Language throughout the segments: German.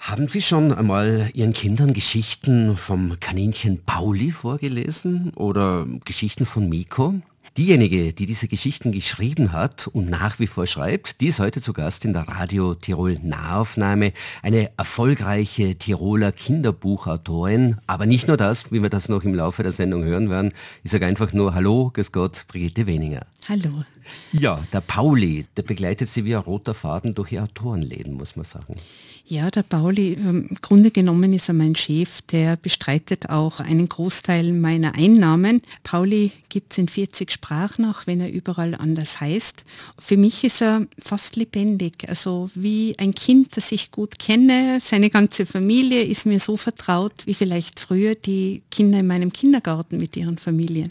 Haben Sie schon einmal Ihren Kindern Geschichten vom Kaninchen Pauli vorgelesen oder Geschichten von Miko? Diejenige, die diese Geschichten geschrieben hat und nach wie vor schreibt, die ist heute zu Gast in der Radio Tirol Nahaufnahme. Eine erfolgreiche Tiroler Kinderbuchautorin. Aber nicht nur das, wie wir das noch im Laufe der Sendung hören werden. Ich sage einfach nur Hallo, grüß Gott, Brigitte Weninger. Hallo. Ja, der Pauli, der begleitet Sie wie ein roter Faden durch Ihr Autorenleben, muss man sagen. Ja, der Pauli, im Grunde genommen ist er mein Chef, der bestreitet auch einen Großteil meiner Einnahmen. Pauli gibt es in 40 Sprachen, auch wenn er überall anders heißt. Für mich ist er fast lebendig, also wie ein Kind, das ich gut kenne. Seine ganze Familie ist mir so vertraut, wie vielleicht früher die Kinder in meinem Kindergarten mit ihren Familien.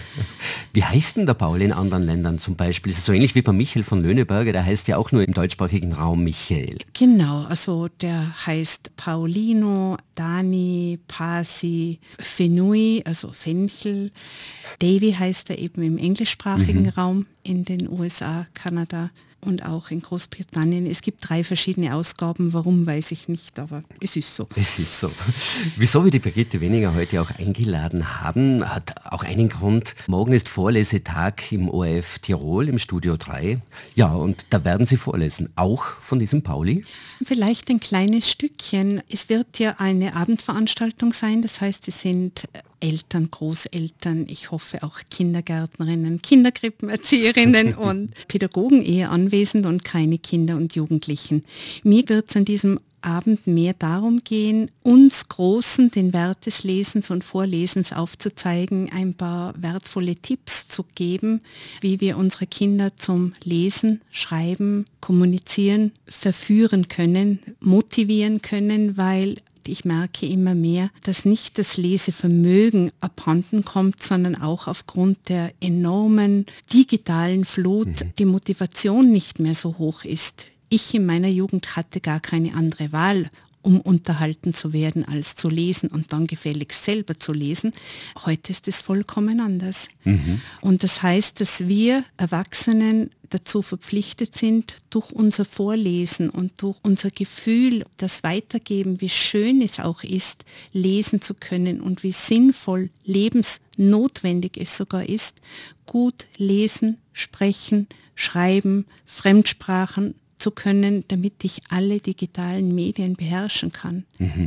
Wie heißt denn der Pauli in anderen Ländern zum Beispiel? Es ist so ähnlich wie bei Michael von Löhneberger, der heißt ja auch nur im deutschsprachigen Raum Michael. Genau, also der heißt Paulino, Dani, Pasi, Fenui, also Fenchel. Davy heißt er eben im englischsprachigen Raum in den USA, Kanada und auch in Großbritannien. Es gibt 3 verschiedene Ausgaben, warum weiß ich nicht, aber es ist so. Es ist so. Wieso wir die Brigitte Weninger heute auch eingeladen haben, hat auch einen Grund. Morgen ist Vorlesetag im ORF Tirol im Studio 3. Ja, und da werden Sie vorlesen, auch von diesem Pauli? Vielleicht ein kleines Stückchen. Es wird ja eine Abendveranstaltung sein, das heißt, es sind Eltern, Großeltern, ich hoffe auch Kindergärtnerinnen, Kinderkrippenerzieherinnen und Pädagogen eher anwesend und keine Kinder und Jugendlichen. Mir wird es an diesem Abend mehr darum gehen, uns Großen den Wert des Lesens und Vorlesens aufzuzeigen, ein paar wertvolle Tipps zu geben, wie wir unsere Kinder zum Lesen, Schreiben, Kommunizieren verführen können, motivieren können, weil ich merke immer mehr, dass nicht das Lesevermögen abhanden kommt, sondern auch aufgrund der enormen digitalen Flut die Motivation nicht mehr so hoch ist. Ich in meiner Jugend hatte gar keine andere Wahl, um unterhalten zu werden, als zu lesen und dann gefälligst selber zu lesen. Heute ist es vollkommen anders. Und das heißt, dass wir Erwachsenen dazu verpflichtet sind, durch unser Vorlesen und durch unser Gefühl, das Weitergeben, wie schön es auch ist, lesen zu können und wie sinnvoll, lebensnotwendig es sogar ist, gut lesen, sprechen, schreiben, Fremdsprachen zu können, damit ich alle digitalen Medien beherrschen kann.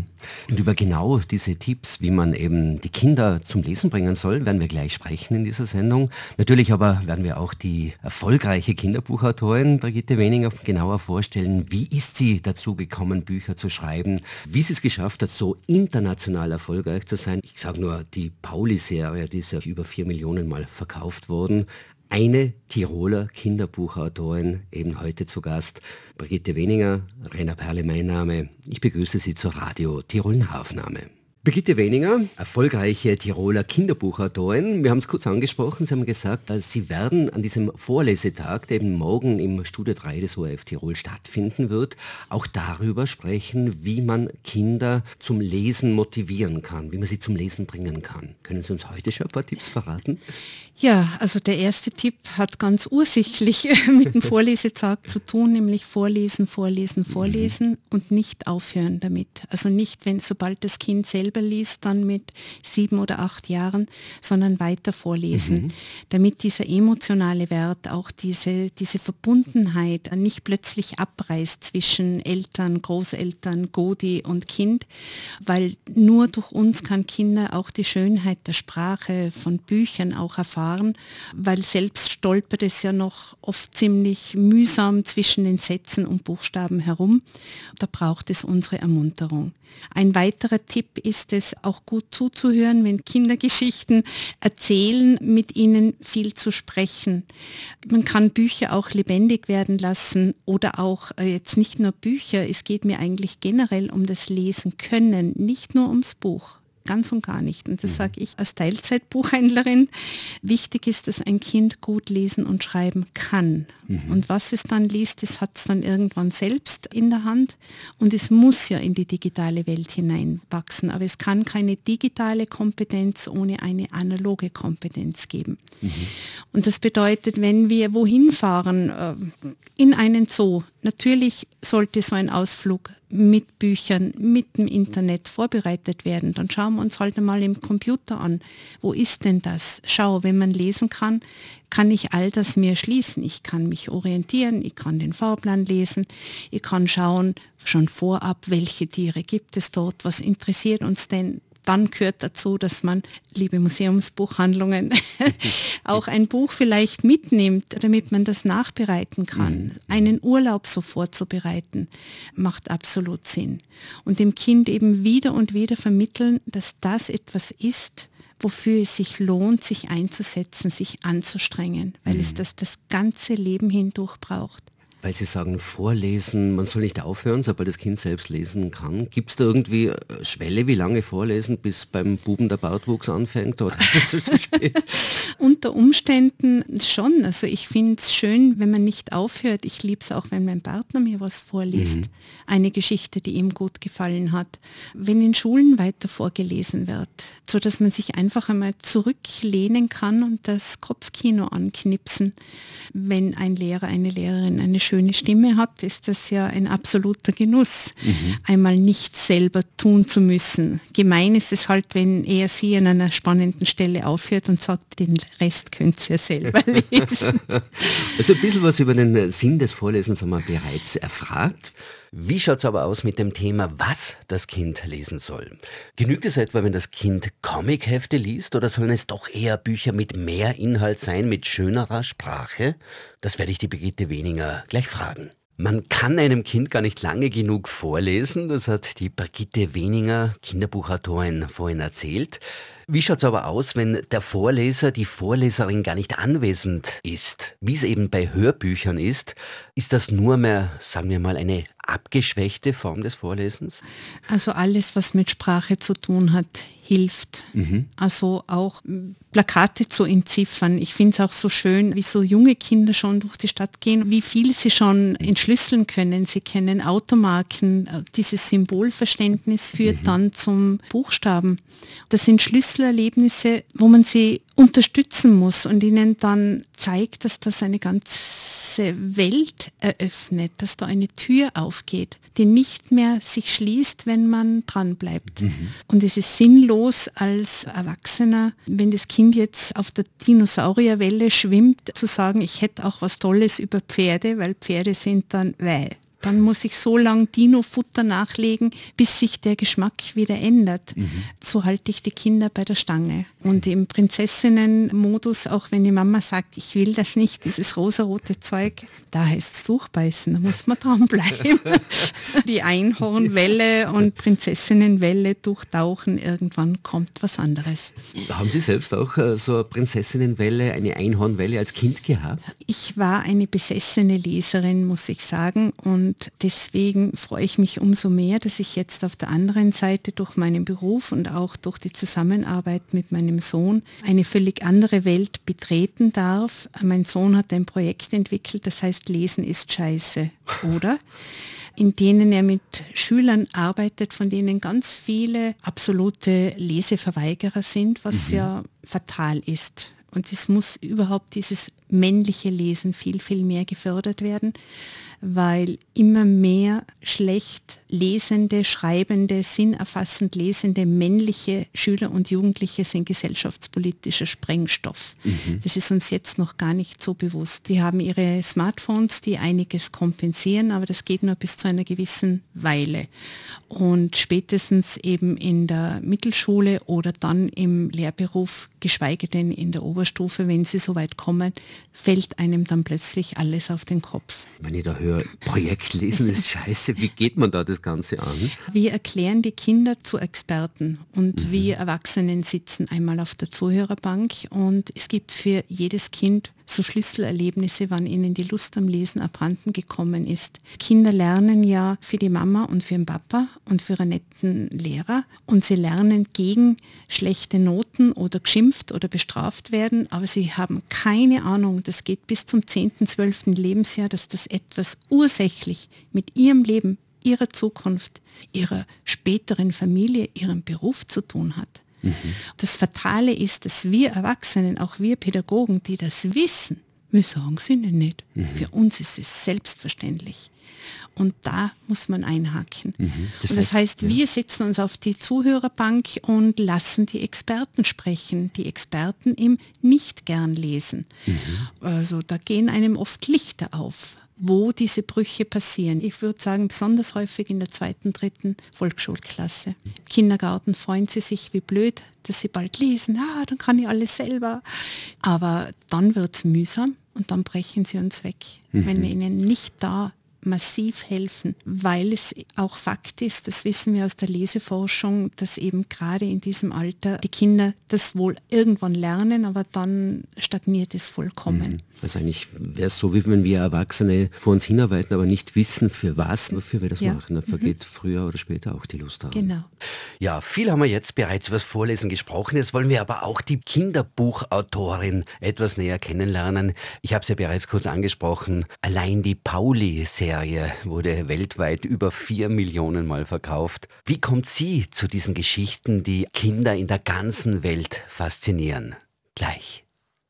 Und über genau diese Tipps, wie man eben die Kinder zum Lesen bringen soll, werden wir gleich sprechen in dieser Sendung. Natürlich aber werden wir auch die erfolgreiche Kinderbuchautorin Brigitte Weninger genauer vorstellen. Wie ist sie dazu gekommen, Bücher zu schreiben? Wie sie es geschafft hat, so international erfolgreich zu sein? Ich sage nur, die Pauli-Serie, die ist ja über 4 Millionen Mal verkauft worden. Eine Tiroler Kinderbuchautorin, eben heute zu Gast, Brigitte Weninger, Rainer Perle mein Name. Ich begrüße Sie zur Radio Tirol Nahaufnahme. Brigitte Weninger, erfolgreiche Tiroler Kinderbuchautorin. Wir haben es kurz angesprochen, Sie haben gesagt, Sie werden an diesem Vorlesetag, der eben morgen im Studio 3 des ORF Tirol stattfinden wird, auch darüber sprechen, wie man Kinder zum Lesen motivieren kann, wie man sie zum Lesen bringen kann. Können Sie uns heute schon ein paar Tipps verraten? Ja, also der erste Tipp hat ganz ursächlich mit dem Vorlesetag zu tun, nämlich vorlesen, vorlesen, vorlesen und nicht aufhören damit. Also nicht, sobald das Kind selber liest, dann mit 7 oder 8 Jahren, sondern weiter vorlesen, damit dieser emotionale Wert, auch diese Verbundenheit nicht plötzlich abreißt zwischen Eltern, Großeltern, Godi und Kind, weil nur durch uns kann Kinder auch die Schönheit der Sprache von Büchern auch erfahren, weil selbst stolpert es ja noch oft ziemlich mühsam zwischen den Sätzen und Buchstaben herum. Da braucht es unsere Ermunterung. Ein weiterer Tipp ist es, auch gut zuzuhören, wenn Kinder Geschichten erzählen, mit ihnen viel zu sprechen. Man kann Bücher auch lebendig werden lassen oder auch jetzt nicht nur Bücher, es geht mir eigentlich generell um das Lesen können, nicht nur ums Buch. Ganz und gar nicht. Und das sage ich als Teilzeitbuchhändlerin. Wichtig ist, dass ein Kind gut lesen und schreiben kann. Und was es dann liest, das hat es dann irgendwann selbst in der Hand. Und es muss ja in die digitale Welt hineinwachsen. Aber es kann keine digitale Kompetenz ohne eine analoge Kompetenz geben. Und das bedeutet, wenn wir wohin fahren, in einen Zoo, Natürlich sollte so ein Ausflug mit Büchern, mit dem Internet vorbereitet werden. Dann schauen wir uns halt einmal im Computer an. Wo ist denn das? Schau, wenn man lesen kann, kann ich all das mir schließen. Ich kann mich orientieren, ich kann den Fahrplan lesen, ich kann schauen schon vorab, welche Tiere gibt es dort, was interessiert uns denn. Dann gehört dazu, dass man, liebe Museumsbuchhandlungen, auch ein Buch vielleicht mitnimmt, damit man das nachbereiten kann. Einen Urlaub so vorzubereiten, macht absolut Sinn. Und dem Kind eben wieder und wieder vermitteln, dass das etwas ist, wofür es sich lohnt, sich einzusetzen, sich anzustrengen, weil es das ganze Leben hindurch braucht. Weil Sie sagen, vorlesen, man soll nicht aufhören, sobald das Kind selbst lesen kann. Gibt es da irgendwie eine Schwelle, wie lange vorlesen, bis beim Buben der Bartwuchs anfängt? Oder ist das zu spät? Unter Umständen schon. Also ich finde es schön, wenn man nicht aufhört. Ich liebe es auch, wenn mein Partner mir was vorliest. Eine Geschichte, die ihm gut gefallen hat. Wenn in Schulen weiter vorgelesen wird, sodass man sich einfach einmal zurücklehnen kann und das Kopfkino anknipsen. Wenn ein Lehrer, eine Lehrerin eine schöne Stimme hat, ist das ja ein absoluter Genuss, einmal nicht selber tun zu müssen. Gemein ist es halt, wenn er sie an einer spannenden Stelle aufhört und sagt, den Rest könnt ihr selber lesen. Also ein bisschen was über den Sinn des Vorlesens haben wir bereits erfragt. Wie schaut es aber aus mit dem Thema, was das Kind lesen soll? Genügt es etwa, wenn das Kind Comichefte liest, oder sollen es doch eher Bücher mit mehr Inhalt sein, mit schönerer Sprache? Das werde ich die Brigitte Weninger gleich fragen. Man kann einem Kind gar nicht lange genug vorlesen, das hat die Brigitte Weninger, Kinderbuchautorin, vorhin erzählt. Wie schaut es aber aus, wenn der Vorleser, die Vorleserin gar nicht anwesend ist? Wie es eben bei Hörbüchern ist das nur mehr, sagen wir mal, eine abgeschwächte Form des Vorlesens? Also alles, was mit Sprache zu tun hat, hilft. Also auch Plakate zu entziffern. Ich finde es auch so schön, wie so junge Kinder schon durch die Stadt gehen, wie viel sie schon entschlüsseln können. Sie kennen Automarken, dieses Symbolverständnis führt dann zum Buchstaben. Das sind Schlüsselerlebnisse, wo man sie unterstützen muss und ihnen dann zeigt, dass das eine ganze Welt eröffnet, dass da eine Tür aufgeht, die nicht mehr sich schließt, wenn man dran bleibt. Und es ist sinnlos als Erwachsener, wenn das Kind jetzt auf der Dinosaurierwelle schwimmt, zu sagen, ich hätte auch was Tolles über Pferde, weil Pferde sind dann Dann muss ich so lange Dino-Futter nachlegen, bis sich der Geschmack wieder ändert. So halte ich die Kinder bei der Stange. Und im Prinzessinnen-Modus, auch wenn die Mama sagt, ich will das nicht, dieses rosarote Zeug, da heißt es durchbeißen, da muss man dranbleiben. Die Einhornwelle und Prinzessinnenwelle durchtauchen, irgendwann kommt was anderes. Haben Sie selbst auch so eine Prinzessinnenwelle, eine Einhornwelle als Kind gehabt? Ich war eine besessene Leserin, muss ich sagen, und deswegen freue ich mich umso mehr, dass ich jetzt auf der anderen Seite durch meinen Beruf und auch durch die Zusammenarbeit mit meinem Sohn eine völlig andere Welt betreten darf. Mein Sohn hat ein Projekt entwickelt, das heißt Lesen ist scheiße, oder? In denen er mit Schülern arbeitet, von denen ganz viele absolute Leseverweigerer sind, was ja fatal ist. Und es muss überhaupt dieses männliche Lesen viel, viel mehr gefördert werden, weil immer mehr schlecht lesende, schreibende, sinnerfassend lesende männliche Schüler und Jugendliche sind gesellschaftspolitischer Sprengstoff. Das ist uns jetzt noch gar nicht so bewusst. Die haben ihre Smartphones, die einiges kompensieren, aber das geht nur bis zu einer gewissen Weile. Und spätestens eben in der Mittelschule oder dann im Lehrberuf, geschweige denn in der Oberstufe, wenn sie so weit kommen, fällt einem dann plötzlich alles auf den Kopf. Wenn ich da höre, Projekt lesen ist scheiße, wie geht man da das Ganze an? Wir erklären die Kinder zu Experten und wir Erwachsenen sitzen einmal auf der Zuhörerbank und es gibt für jedes Kind so Schlüsselerlebnisse, wann ihnen die Lust am Lesen abhanden gekommen ist. Kinder lernen ja für die Mama und für den Papa und für einen netten Lehrer und sie lernen gegen schlechte Noten oder geschimpft oder bestraft werden, aber sie haben keine Ahnung, das geht bis zum 10., 12. Lebensjahr, dass das etwas ursächlich mit ihrem Leben, ihrer Zukunft, ihrer späteren Familie, ihrem Beruf zu tun hat. Das Fatale ist, dass wir Erwachsenen, auch wir Pädagogen, die das wissen, Wir sagen es ihnen nicht. Für uns ist es selbstverständlich. Und da muss man einhaken. Das heißt, wir setzen uns auf die Zuhörerbank und lassen die Experten sprechen. Die Experten im nicht gern lesen. Also da gehen einem oft Lichter auf, wo diese Brüche passieren. Ich würde sagen, besonders häufig in der 2., 3. Volksschulklasse. Im Kindergarten freuen sie sich wie blöd, dass sie bald lesen. Dann kann ich alles selber. Aber dann wird es mühsam und dann brechen sie uns weg. Wenn wir ihnen nicht da massiv helfen, weil es auch Fakt ist, das wissen wir aus der Leseforschung, dass eben gerade in diesem Alter die Kinder das wohl irgendwann lernen, aber dann stagniert es vollkommen. Also eigentlich wäre es so, wie wenn wir Erwachsene vor uns hinarbeiten, aber nicht wissen, für was, wofür wir das machen. Da vergeht früher oder später auch die Lust daran. Genau. Ja, viel haben wir jetzt bereits über das Vorlesen gesprochen. Jetzt wollen wir aber auch die Kinderbuchautorin etwas näher kennenlernen. Ich habe es ja bereits kurz angesprochen. Allein die Pauli-Serie wurde weltweit über 4 Millionen Mal verkauft. Wie kommt sie zu diesen Geschichten, die Kinder in der ganzen Welt faszinieren? Gleich.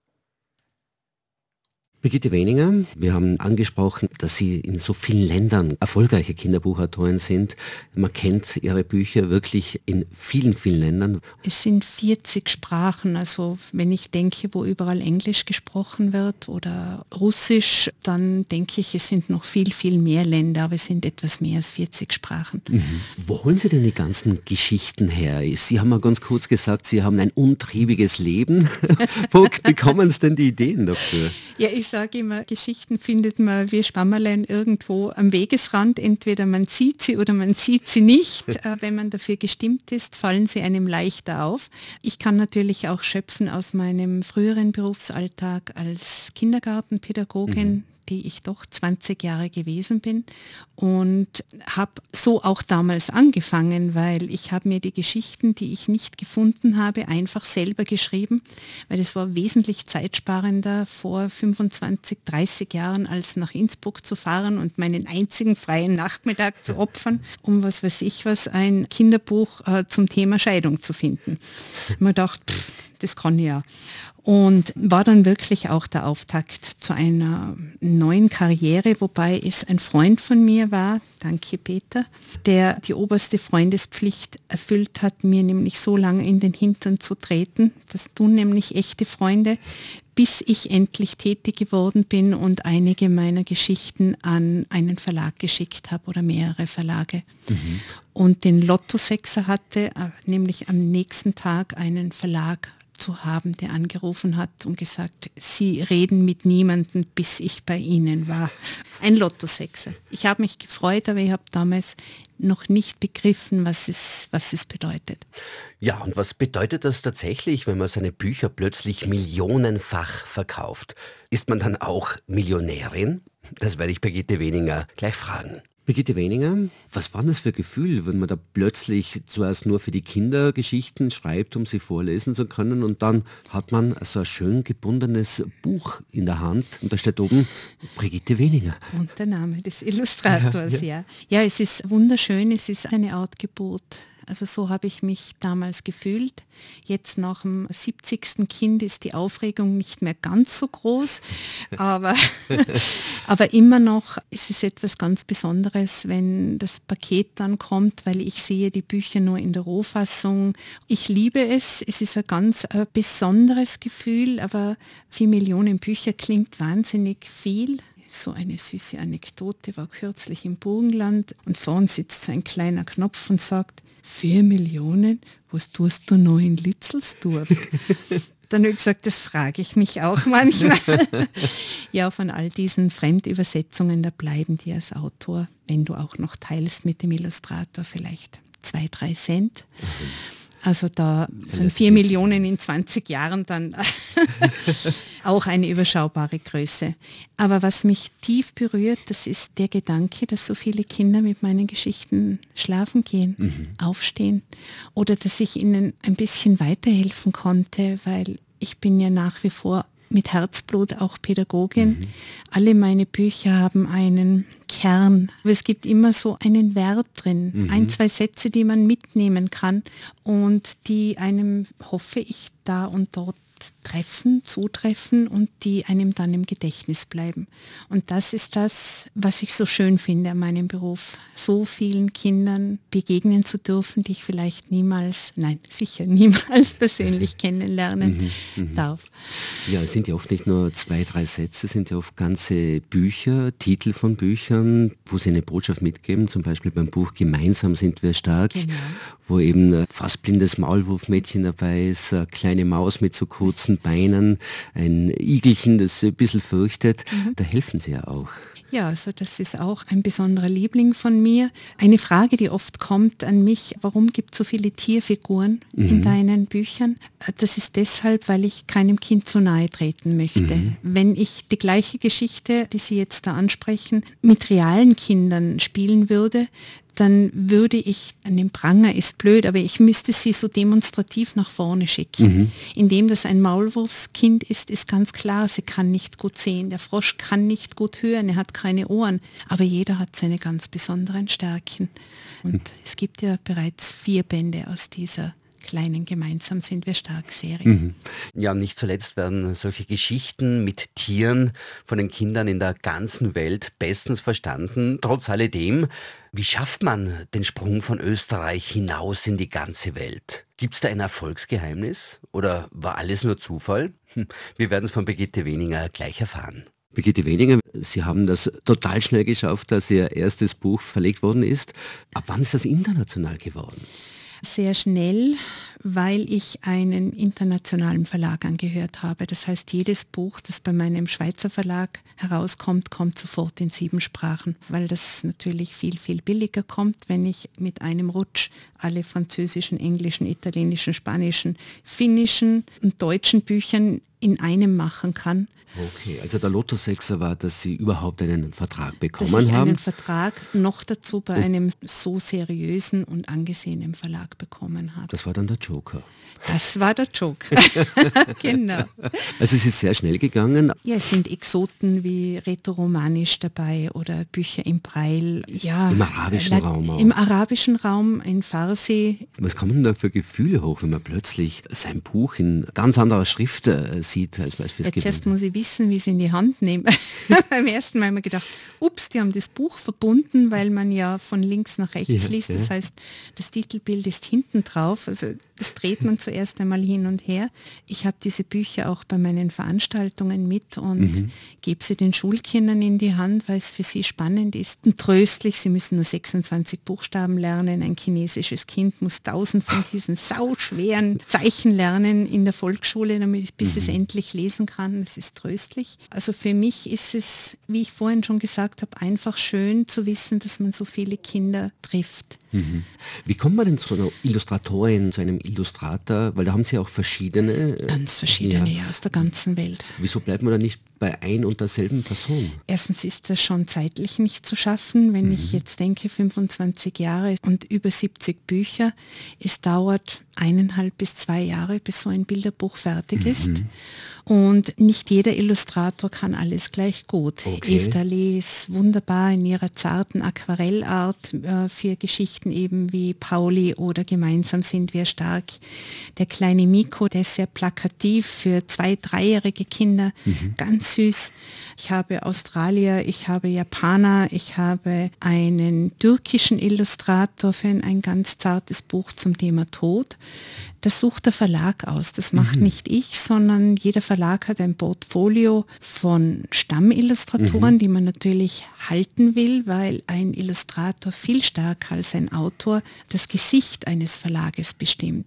Brigitte Weninger, wir haben angesprochen, dass Sie in so vielen Ländern erfolgreiche Kinderbuchautoren sind. Man kennt Ihre Bücher wirklich in vielen, vielen Ländern. Es sind 40 Sprachen, also wenn ich denke, wo überall Englisch gesprochen wird oder Russisch, dann denke ich, es sind noch viel, viel mehr Länder, aber es sind etwas mehr als 40 Sprachen. Wo holen Sie denn die ganzen Geschichten her? Sie haben mal ganz kurz gesagt, Sie haben ein untriebiges Leben. Wo bekommen Sie denn die Ideen dafür? Ja, ich sage immer, Geschichten findet man wie Schwammerlein irgendwo am Wegesrand. Entweder man sieht sie oder man sieht sie nicht. Wenn man dafür gestimmt ist, fallen sie einem leichter auf. Ich kann natürlich auch schöpfen aus meinem früheren Berufsalltag als Kindergartenpädagogin, die ich doch 20 Jahre gewesen bin, und habe so auch damals angefangen, weil ich habe mir die Geschichten, die ich nicht gefunden habe, einfach selber geschrieben, weil es war wesentlich zeitsparender vor 25, 30 Jahren, als nach Innsbruck zu fahren und meinen einzigen freien Nachmittag zu opfern, um was weiß ich was, ein Kinderbuch zum Thema Scheidung zu finden. Man dachte, das kann ich ja. Und war dann wirklich auch der Auftakt zu einer neuen Karriere, wobei es ein Freund von mir war, danke Peter, der die oberste Freundespflicht erfüllt hat, mir nämlich so lange in den Hintern zu treten. Das tun nämlich echte Freunde, bis ich endlich tätig geworden bin und einige meiner Geschichten an einen Verlag geschickt habe oder mehrere Verlage. Und den Lottosechser hatte, nämlich am nächsten Tag einen Verlag zu haben, der angerufen hat und gesagt, Sie reden mit niemandem, bis ich bei Ihnen war. Ein Lottosechser. Ich habe mich gefreut, aber ich habe damals noch nicht begriffen, was es bedeutet. Ja, und was bedeutet das tatsächlich, wenn man seine Bücher plötzlich millionenfach verkauft? Ist man dann auch Millionärin? Das werde ich Brigitte Weninger gleich fragen. Brigitte Weninger, was war das für ein Gefühl, wenn man da plötzlich zuerst nur für die Kinder Geschichten schreibt, um sie vorlesen zu können, und dann hat man so ein schön gebundenes Buch in der Hand und da steht oben Brigitte Weninger. Und der Name des Illustrators, ja. Ja, es ist wunderschön, es ist eine Art Geburt. Also so habe ich mich damals gefühlt. Jetzt nach dem 70. Kind ist die Aufregung nicht mehr ganz so groß, aber immer noch ist es etwas ganz Besonderes, wenn das Paket dann kommt, weil ich sehe die Bücher nur in der Rohfassung. Ich liebe es, es ist ein ganz besonderes Gefühl, aber 4 Millionen Bücher klingt wahnsinnig viel. So eine süße Anekdote war kürzlich im Burgenland und vorn sitzt so ein kleiner Knopf und sagt, 4 Millionen? Was tust du noch in Litzelsdorf? Dann habe ich gesagt, das frage ich mich auch manchmal. Ja, von all diesen Fremdübersetzungen, da bleiben dir als Autor, wenn du auch noch teilst mit dem Illustrator, vielleicht 2, 3 Cent. Also da sind 4 Millionen in 20 Jahren dann auch eine überschaubare Größe. Aber was mich tief berührt, das ist der Gedanke, dass so viele Kinder mit meinen Geschichten schlafen gehen, aufstehen, oder dass ich ihnen ein bisschen weiterhelfen konnte, weil ich bin ja nach wie vor mit Herzblut auch Pädagogin. Alle meine Bücher haben einen Kern. Es gibt immer so einen Wert drin, 1, 2 Sätze, die man mitnehmen kann und die einem, hoffe ich, da und dort zutreffen und die einem dann im Gedächtnis bleiben. Und das ist das, was ich so schön finde an meinem Beruf. So vielen Kindern begegnen zu dürfen, die ich vielleicht sicher niemals persönlich kennenlernen darf. Ja, es sind ja oft nicht nur 2, 3 Sätze, es sind ja oft ganze Bücher, Titel von Büchern, wo sie eine Botschaft mitgeben. Zum Beispiel beim Buch Gemeinsam sind wir stark, genau, wo eben ein fast blindes Maulwurfmädchen dabei ist, eine kleine Maus mit so kurzen Beinen, ein Igelchen, das ein bisschen fürchtet. Da helfen sie ja auch. Ja, also das ist auch ein besonderer Liebling von mir. Eine Frage, die oft kommt an mich, warum gibt es so viele Tierfiguren in deinen Büchern? Das ist deshalb, weil ich keinem Kind zu nahe treten möchte. Wenn ich die gleiche Geschichte, die Sie jetzt da ansprechen, mit realen Kindern spielen würde, dann würde ich, an dem Pranger ist blöd, aber ich müsste sie so demonstrativ nach vorne schicken. Indem das ein Maulwurfskind ist, ist ganz klar, sie kann nicht gut sehen. Der Frosch kann nicht gut hören, er hat keine Ohren. Aber jeder hat seine ganz besonderen Stärken. Und es gibt ja bereits 4 Bände aus dieser kleinen Gemeinsam sind wir stark Serie. Ja, und nicht zuletzt werden solche Geschichten mit Tieren von den Kindern in der ganzen Welt bestens verstanden. Trotz alledem, wie schafft man den Sprung von Österreich hinaus in die ganze Welt? Gibt es da ein Erfolgsgeheimnis oder war alles nur Zufall? Wir werden es von Brigitte Weninger gleich erfahren. Brigitte Weninger, Sie haben das total schnell geschafft, dass Ihr erstes Buch verlegt worden ist. Ab wann ist das international geworden? Sehr schnell, weil ich einen internationalen Verlag angehört habe. Das heißt, jedes Buch, das bei meinem Schweizer Verlag herauskommt, kommt sofort in 7 Sprachen, weil das natürlich viel, viel billiger kommt, wenn ich mit einem Rutsch alle französischen, englischen, italienischen, spanischen, finnischen und deutschen Büchern in einem machen kann. Okay, also der Lottosechser war, dass Sie überhaupt einen Vertrag bekommen dass ich haben. Einen Vertrag noch dazu bei einem so seriösen und angesehenen Verlag bekommen habe. Das war dann der Joker. Das war der Joker, genau. Also es ist sehr schnell gegangen. Ja, es sind Exoten wie Rätoromanisch dabei oder Bücher im Braille. Ja, im arabischen Raum auch. Im arabischen Raum, in Farsi. Was kommen denn da für Gefühle hoch, wenn man plötzlich sein Buch in ganz anderer Schrift sieht, als beispielsweise? Jetzt erst muss ich wissen, wie ich es in die Hand nehme. Beim ersten Mal habe ich gedacht, ups, die haben das Buch verbunden, weil man ja von links nach rechts liest. Das heißt, das Titelbild ist hinten drauf. Also das dreht man zuerst einmal hin und her. Ich habe diese Bücher auch bei meinen Veranstaltungen mit und gebe sie den Schulkindern in die Hand, weil es für sie spannend ist und tröstlich. Sie müssen nur 26 Buchstaben lernen. Ein chinesisches Kind muss 1000 von diesen sauschweren Zeichen lernen in der Volksschule, bis es endlich lesen kann. Das ist tröstlich. Also für mich ist es, wie ich vorhin schon gesagt habe, einfach schön zu wissen, dass man so viele Kinder trifft. Wie kommt man denn zu einer Illustratorin, zu einem Illustrator? Weil da haben Sie auch verschiedene. Ganz verschiedene, ja, aus der ganzen Welt. Wieso bleibt man da nicht bei ein und derselben Person? Erstens ist das schon zeitlich nicht zu schaffen, wenn ich jetzt denke, 25 Jahre und über 70 Bücher. Es dauert 1,5 bis 2 Jahre, bis so ein Bilderbuch fertig ist. Und nicht jeder Illustrator kann alles gleich gut. Okay. Eve Dalé ist wunderbar in ihrer zarten Aquarellart für Geschichten eben wie Pauli oder Gemeinsam sind wir stark. Der kleine Miko, der ist sehr plakativ für 2-, 3-jährige Kinder, ganz süß. Ich habe Australier, ich habe Japaner, ich habe einen türkischen Illustrator für ein ganz zartes Buch zum Thema Tod. Das sucht der Verlag aus. Das macht nicht ich, sondern jeder Verlag hat ein Portfolio von Stammillustratoren, die man natürlich halten will, weil ein Illustrator viel stärker als ein Autor das Gesicht eines Verlages bestimmt.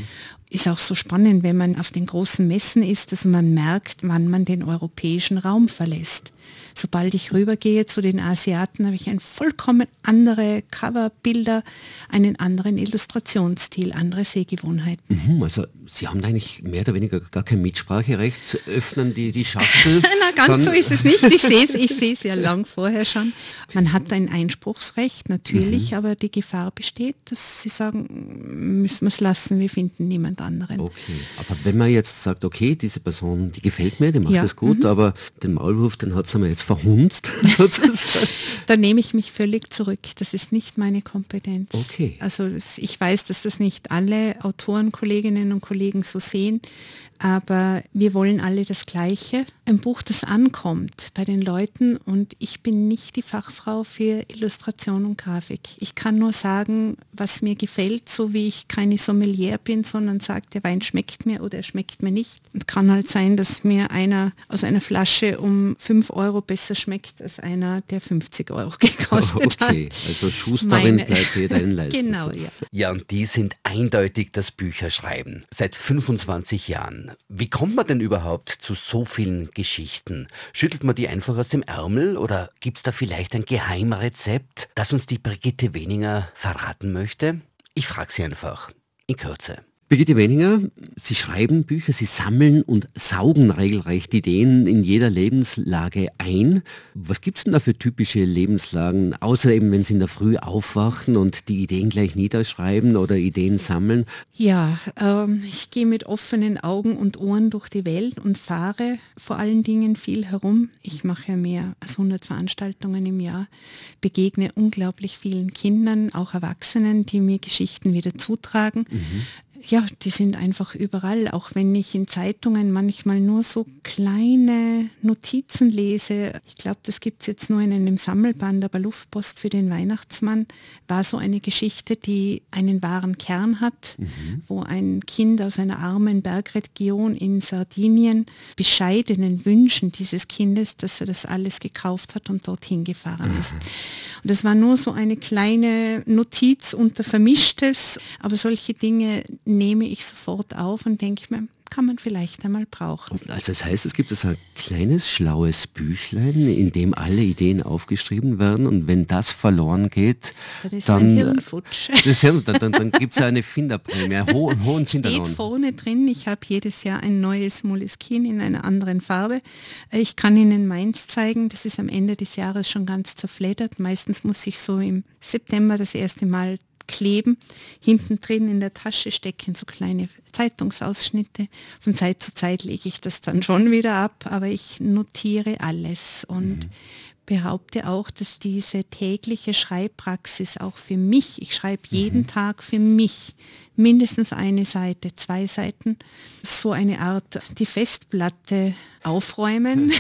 Ist auch so spannend, wenn man auf den großen Messen ist, dass man merkt, wann man den europäischen Raum verlässt. Sobald ich rübergehe zu den Asiaten, habe ich ein vollkommen andere Coverbilder, einen anderen Illustrationsstil, andere Sehgewohnheiten. Also Sie haben eigentlich mehr oder weniger gar kein Mitspracherecht, öffnen die Schachtel. Na, ganz so ist es nicht. Ich sehe es ja lang vorher schon. Man hat ein Einspruchsrecht, natürlich, aber die Gefahr besteht, dass Sie sagen, müssen wir es lassen, wir finden niemand anderen. Okay, aber wenn man jetzt sagt, okay, diese Person, die gefällt mir, die macht das gut, aber den Maulwurf, den hat sie mir jetzt verhunzt, sozusagen. Da nehme ich mich völlig zurück. Das ist nicht meine Kompetenz. Okay. Also ich weiß, dass das nicht alle Autoren, Kolleginnen und Kollegen so sehen, aber wir wollen alle das Gleiche. Ein Buch, das ankommt bei den Leuten, und ich bin nicht die Fachfrau für Illustration und Grafik. Ich kann nur sagen, was mir gefällt, so wie ich keine Sommelier bin, sondern sage, der Wein schmeckt mir oder er schmeckt mir nicht. Und kann halt sein, dass mir einer aus einer Flasche um 5 Euro besser schmeckt als einer, der 50 Euro gekostet hat. Okay, also Schusterin bleibt jeder in Leisten. Genau, ja. Ja, und die sind eindeutig das Bücherschreiben. Seit 25 Jahren. Wie kommt man denn überhaupt zu so vielen Geschichten? Schüttelt man die einfach aus dem Ärmel oder gibt es da vielleicht ein Geheimrezept, das uns die Brigitte Weninger verraten möchte? Ich frage sie einfach. In Kürze. Brigitte Weninger, Sie schreiben Bücher, Sie sammeln und saugen regelrecht Ideen in jeder Lebenslage ein. Was gibt es denn da für typische Lebenslagen, außer eben, wenn Sie in der Früh aufwachen und die Ideen gleich niederschreiben oder Ideen sammeln? Ja, ich gehe mit offenen Augen und Ohren durch die Welt und fahre vor allen Dingen viel herum. Ich mache ja mehr als 100 Veranstaltungen im Jahr, begegne unglaublich vielen Kindern, auch Erwachsenen, die mir Geschichten wieder zutragen. Ja, die sind einfach überall, auch wenn ich in Zeitungen manchmal nur so kleine Notizen lese. Ich glaube, das gibt es jetzt nur in einem Sammelband, aber Luftpost für den Weihnachtsmann war so eine Geschichte, die einen wahren Kern hat, wo ein Kind aus einer armen Bergregion in Sardinien bescheidenen Wünschen dieses Kindes, dass er das alles gekauft hat und dorthin gefahren ist. Und das war nur so eine kleine Notiz unter Vermischtes, aber solche Dinge nehme ich sofort auf und denke mir, kann man vielleicht einmal brauchen. Also das heißt, es gibt so ein kleines, schlaues Büchlein, in dem alle Ideen aufgeschrieben werden, und wenn das verloren geht, Das ist ein Hirnfutsch. Dann gibt es eine Finderprämie, einen hohen Finderlohn. Steht vorne drin, ich habe jedes Jahr ein neues Moleskine in einer anderen Farbe. Ich kann Ihnen meins zeigen, das ist am Ende des Jahres schon ganz zerfleddert. Meistens muss ich so im September das erste Mal kleben. Hinten drin in der Tasche stecken so kleine Zeitungsausschnitte. Von Zeit zu Zeit lege ich das dann schon wieder ab, aber ich notiere alles und behaupte auch, dass diese tägliche Schreibpraxis auch für mich, ich schreibe jeden Tag für mich mindestens eine Seite, 2 Seiten, so eine Art die Festplatte aufräumen,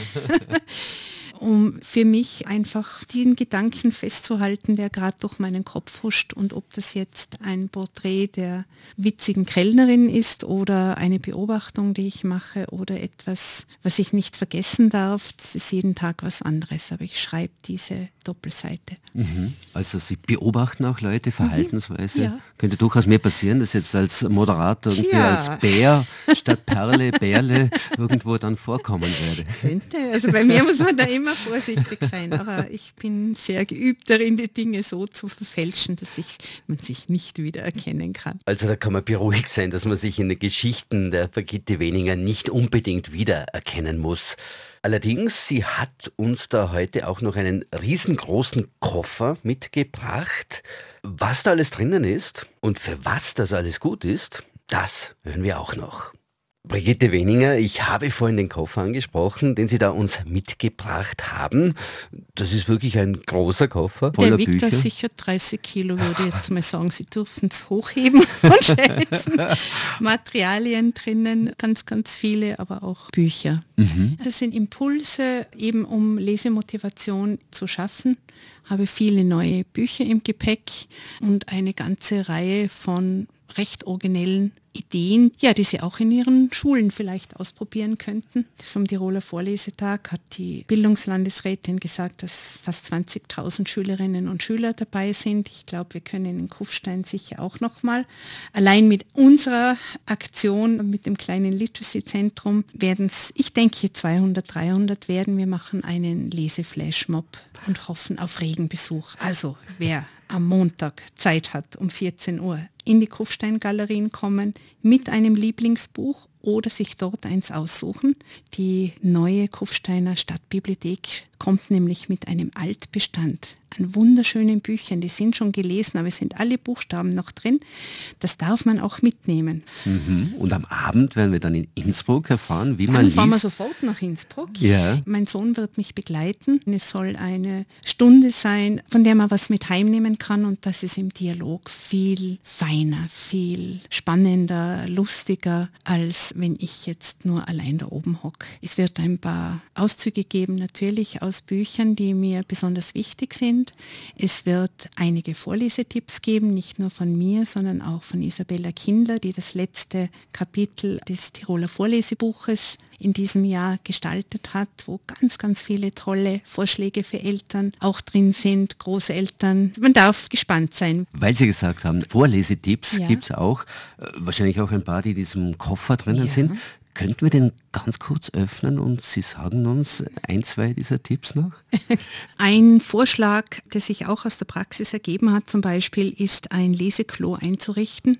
um für mich einfach den Gedanken festzuhalten, der gerade durch meinen Kopf huscht, und ob das jetzt ein Porträt der witzigen Kellnerin ist oder eine Beobachtung, die ich mache, oder etwas, was ich nicht vergessen darf, das ist jeden Tag was anderes, aber ich schreibe diese Doppelseite. Also Sie beobachten auch Leute, Verhaltensweise. Ja. Könnte durchaus mehr passieren, dass jetzt als Moderator irgendwie Tja. als Bär statt Perle, Bärle irgendwo dann vorkommen werde. Könnte, also bei mir muss man da immer vorsichtig sein, aber ich bin sehr geübt darin, die Dinge so zu verfälschen, dass man sich nicht wiedererkennen kann. Also da kann man beruhigt sein, dass man sich in den Geschichten der Brigitte Weninger nicht unbedingt wiedererkennen muss. Allerdings, sie hat uns da heute auch noch einen riesengroßen Koffer mitgebracht. Was da alles drinnen ist und für was das alles gut ist, das hören wir auch noch. Brigitte Weninger, ich habe vorhin den Koffer angesprochen, den Sie da uns mitgebracht haben. Das ist wirklich ein großer Koffer voller Der wiegt Bücher. da sicher 30 Kilo, würde ich jetzt mal sagen. Sie dürfen es hochheben und schätzen. Materialien drinnen, ganz, ganz viele, aber auch Bücher. Das sind Impulse, eben um Lesemotivation zu schaffen. Habe viele neue Bücher im Gepäck und eine ganze Reihe von recht originellen Ideen, ja, die Sie auch in Ihren Schulen vielleicht ausprobieren könnten. Vom Tiroler Vorlesetag hat die Bildungslandesrätin gesagt, dass fast 20.000 Schülerinnen und Schüler dabei sind. Ich glaube, wir können in Kufstein sicher auch nochmal. Allein mit unserer Aktion, mit dem kleinen Literacy-Zentrum werden es, ich denke, 200, 300 werden. Wir machen einen Leseflashmob und hoffen auf regen Besuch. Also, wer am Montag Zeit hat um 14 Uhr in die Kufstein-Galerien kommen mit einem Lieblingsbuch oder sich dort eins aussuchen. Die neue Kufsteiner Stadtbibliothek kommt nämlich mit einem Altbestand an wunderschönen Büchern. Die sind schon gelesen, aber es sind alle Buchstaben noch drin. Das darf man auch mitnehmen. Und am Abend werden wir dann in Innsbruck erfahren, wie man Dann liest. fahren wir sofort nach Innsbruck. Ja. Mein Sohn wird mich begleiten. Es soll eine Stunde sein, von der man was mit heimnehmen kann, und das ist im Dialog viel feiner, viel spannender, lustiger, als wenn ich jetzt nur allein da oben hocke. Es wird ein paar Auszüge geben, natürlich aus Büchern, die mir besonders wichtig sind. Es wird einige Vorlesetipps geben, nicht nur von mir, sondern auch von Isabella Kindler, die das letzte Kapitel des Tiroler Vorlesebuches in diesem Jahr gestaltet hat, wo ganz, ganz viele tolle Vorschläge für Eltern auch drin sind, Großeltern. Man darf gespannt sein. Weil Sie gesagt haben, Vorlesetipps Ja. gibt es auch, wahrscheinlich auch ein paar, die in diesem Koffer drinnen sind. Könnten wir den ganz kurz öffnen und Sie sagen uns ein, zwei dieser Tipps noch? Ein Vorschlag, der sich auch aus der Praxis ergeben hat, zum Beispiel, ist ein Leseklo einzurichten,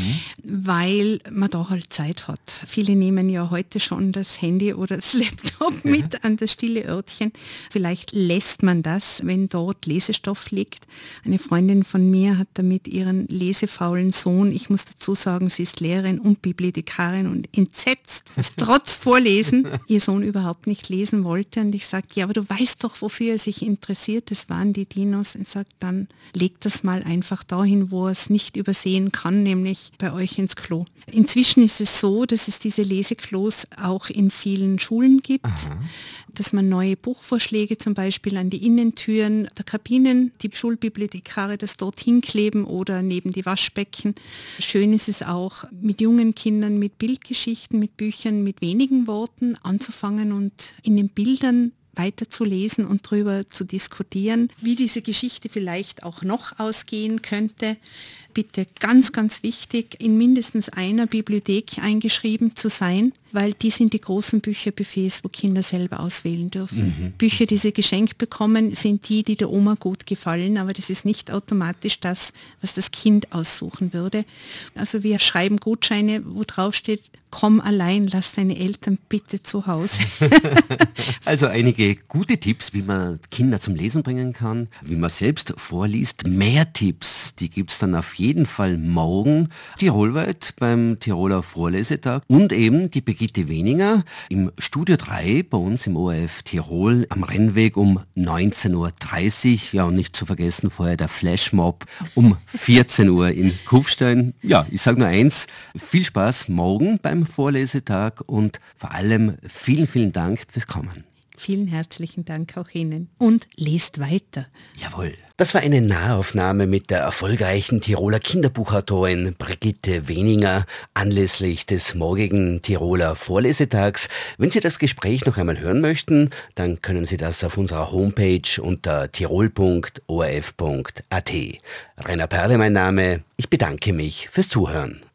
weil man da halt Zeit hat. Viele nehmen ja heute schon das Handy oder das Laptop mit an das stille Örtchen. Vielleicht lässt man das, wenn dort Lesestoff liegt. Eine Freundin von mir hat damit ihren lesefaulen Sohn, ich muss dazu sagen, sie ist Lehrerin und Bibliothekarin und entsetzt, dass trotz Vorlesen ihr Sohn überhaupt nicht lesen wollte. Und ich sage, ja, aber du weißt doch, wofür er sich interessiert. Das waren die Dinos. Und sagt, dann leg das mal einfach dahin, wo er es nicht übersehen kann, nämlich bei euch ins Klo. Inzwischen ist es so, dass es diese Leseklos auch in vielen Schulen gibt, dass man neue Buchvorschläge zum Beispiel an die Innentüren der Kabinen, die Schulbibliothekare das dorthin kleben oder neben die Waschbecken. Schön ist es auch, mit jungen Kindern mit Bildgeschichten, mit Büchern, mit wenigen Worten anzufangen und in den Bildern weiterzulesen und darüber zu diskutieren, wie diese Geschichte vielleicht auch noch ausgehen könnte. Bitte ganz, ganz wichtig, in mindestens einer Bibliothek eingeschrieben zu sein, weil die sind die großen Bücherbuffets, wo Kinder selber auswählen dürfen. Bücher, die sie geschenkt bekommen, sind die der Oma gut gefallen, aber das ist nicht automatisch das, was das Kind aussuchen würde. Also wir schreiben Gutscheine, wo drauf steht, komm allein, lass deine Eltern bitte zu Hause. Also einige gute Tipps, wie man Kinder zum Lesen bringen kann, wie man selbst vorliest. Mehr Tipps, die gibt es dann auf jeden Fall morgen tirolweit beim Tiroler Vorlesetag und eben die Brigitte Weninger im Studio 3 bei uns im ORF Tirol am Rennweg um 19.30 Uhr. Ja, und nicht zu vergessen vorher der Flashmob um 14 Uhr in Kufstein. Ja, ich sage nur eins, viel Spaß morgen beim Vorlesetag und vor allem vielen, vielen Dank fürs Kommen. Vielen herzlichen Dank auch Ihnen. Und lest weiter. Jawohl. Das war eine Nahaufnahme mit der erfolgreichen Tiroler Kinderbuchautorin Brigitte Weninger anlässlich des morgigen Tiroler Vorlesetags. Wenn Sie das Gespräch noch einmal hören möchten, dann können Sie das auf unserer Homepage unter tirol.orf.at. Rainer Perle mein Name. Ich bedanke mich fürs Zuhören.